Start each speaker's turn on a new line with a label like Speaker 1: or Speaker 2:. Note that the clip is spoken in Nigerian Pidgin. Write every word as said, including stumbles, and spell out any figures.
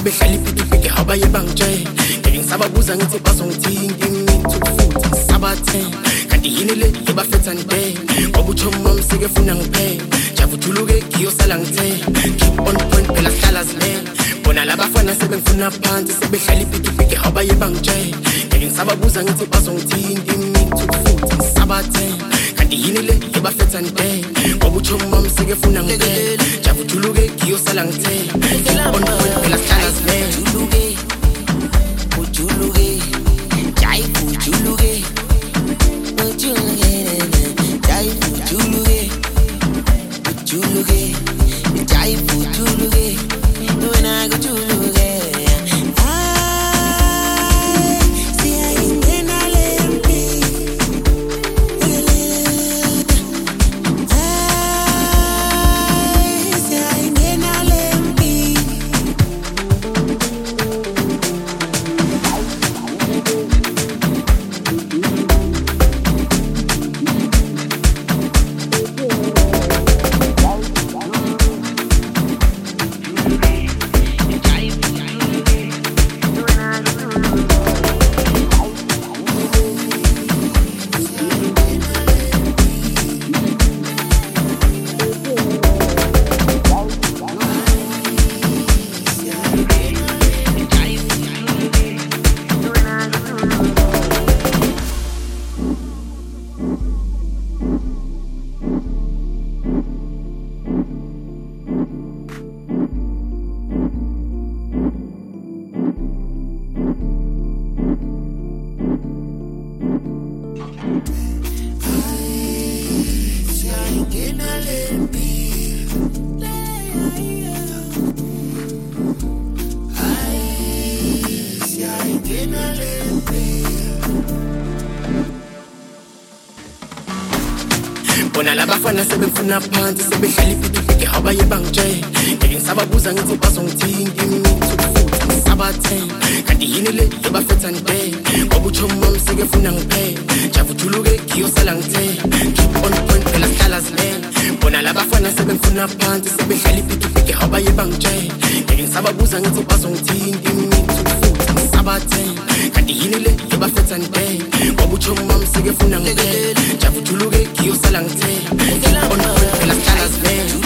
Speaker 1: sebehlala ipikipiki abaye bangitshela ngeke ngisababuza ngithi bazongithinga ngimithuthufuthi ngisabathe kanti yini le ebafethani be ngoba uThoma msike funa ngiphele javujuluke ngiyosala ngithe keep on point phela sihlala zilela bona labafana sebengifuna phansi sebehlala ipikipiki abaye bangitshela ngeke ngisababuza ngithi bazongithinga ngimithuthufuthi ngisabathe kanti yini le ebafethani be ngoba uThoma msike funa ngiphele javujuluke ngiyosala ngithe keep on point phela sihlala zilela
Speaker 2: Ujuluke, ujuluke, jai ujuluke, ujuluke, jai ujuluke, ujuluke, jai ujuluke, when I go ujuluke.
Speaker 1: bona labafana sebengifuna phansi sebehlala ipikipiki abaye bangitshela ngeke ngisababuza ngithi bazongithinga ngimithuthufuthi ngisabathe kanti yini le ebafethani be ngoba uThoma msike funa ngiphele javujuluke ngiyosala ngithe keep on point phela sihlala zilela bona labafana sebengifuna phansi sebehlala ipikipiki abaye bangitshela ngeke ngisababuza ngithi bazongithinga ngimithuthufuthi ngisabathe kanti yini le ebafethani be ngoba uThoma msike funa ngiphele javujuluke ngiyosala ngithe keep on point phela sihlala zilela